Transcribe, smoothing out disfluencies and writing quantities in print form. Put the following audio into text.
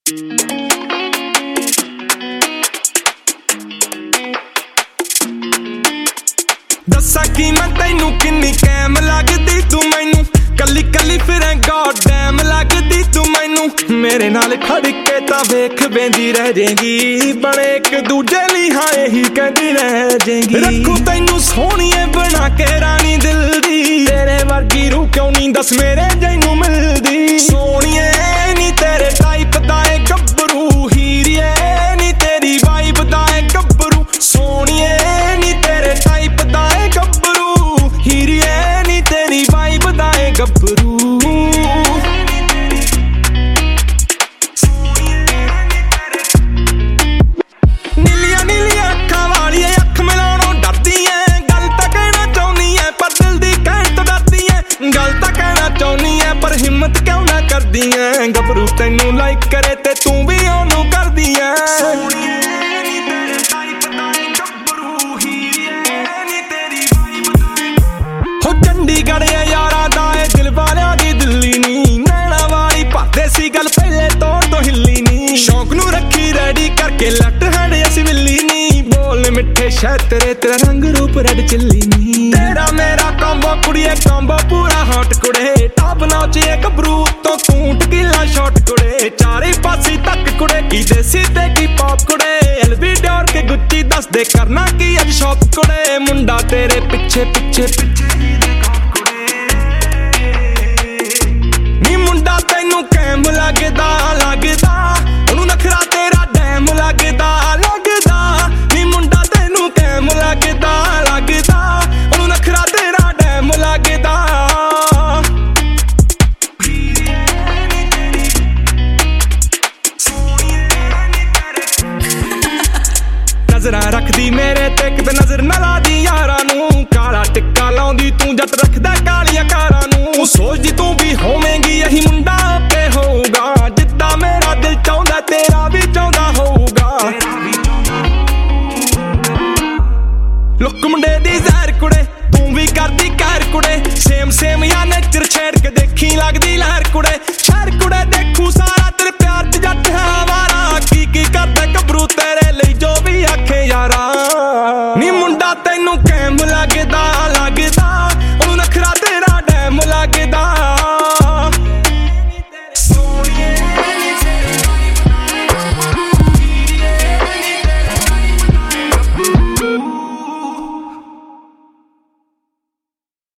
दस्सा की मैं तैनू किन्नी कैम लगदी तू मैनू कली कली फिरें गॉड डैम लगदी तू मैनू मेरे नाल खड़ के तां वेख बेंदी रह जाएगी बने एक दूजे लई हां यही कहदी रह जाएगी रखू तैनू सोहणीए बना के रानी दिल दी तेरे वर्गी रूह क्यों नहीं दस मेरे जैनू मिलदी सोहणीए नी तेरे टाइप दा ए गब्बरू हीरीए नी तेरी वाइब दा ए गब्बरू सोहणीए नी तेरे टाइप दा ए गब्बरू हीरीए नी तेरी वाइब दा ए गब्बरू नीलिया नीलिया अखां वाली अख मिलाउणों डरदी ऐ गल तां कहना चाहुंदी ऐ पर दिल दी कहण तों डरदी ऐ गल तां कहना चाहुंदी ऐ पर हिम्मत क्यों ना करदी ऐ गबरू तैनू लाइक करे ते तू भी ओनू करदी ऐ हो चंडीगढ़ यारा दा ए दिल वालियां दी दिल्ली नी नैना वाली भरदे सी गल पहले तोड़ तो हिल्ली नी शौक नू रखी रेडी करके लट हैंड असी मिली नी बोल मिठे शह तेरे तेरा रंग रूप रेड चिल्ली नी तेरा मेरा कॉम्बो कुड़िए कॉम्बो पूरा हॉट कुड़े टॉप नॉच ये गबरू तो तू टकीला शॉट कुड़े चारे पासी तक कुड़े की देसी ते की पॉप कुड़े एलवी डोर के गुच्ची दस दे करना की अज शॉप कुड़े मुंडा तेरे पिछे पिछे पिछे नी मुंडा तैनू कैम लगदा लगदा ओनू नखरा तेरा डैम लगदा लगदा नी मुंडा तैनू कैम लगदा लगदा ओनू नखरा तेरा डैम लगदा नजरां रखदी मेरे ते किते नजर ना लादी यारां नू काला टिक्का लाउंदी तू जट रखदा कालियां कारां नू सोचदी तू भी होवेंगी यही मुंडा आपे होऊगा जिद्दां मेरा दिल चाहुंदा तेरा भी चाहुंदा होऊगा लुक मुंडे दी जहर कुड़े तू भी करदी कहर कुड़े सेम सेम या नेचर छेड़ के देखी लगदी लहर कुड़े शहर कुड़े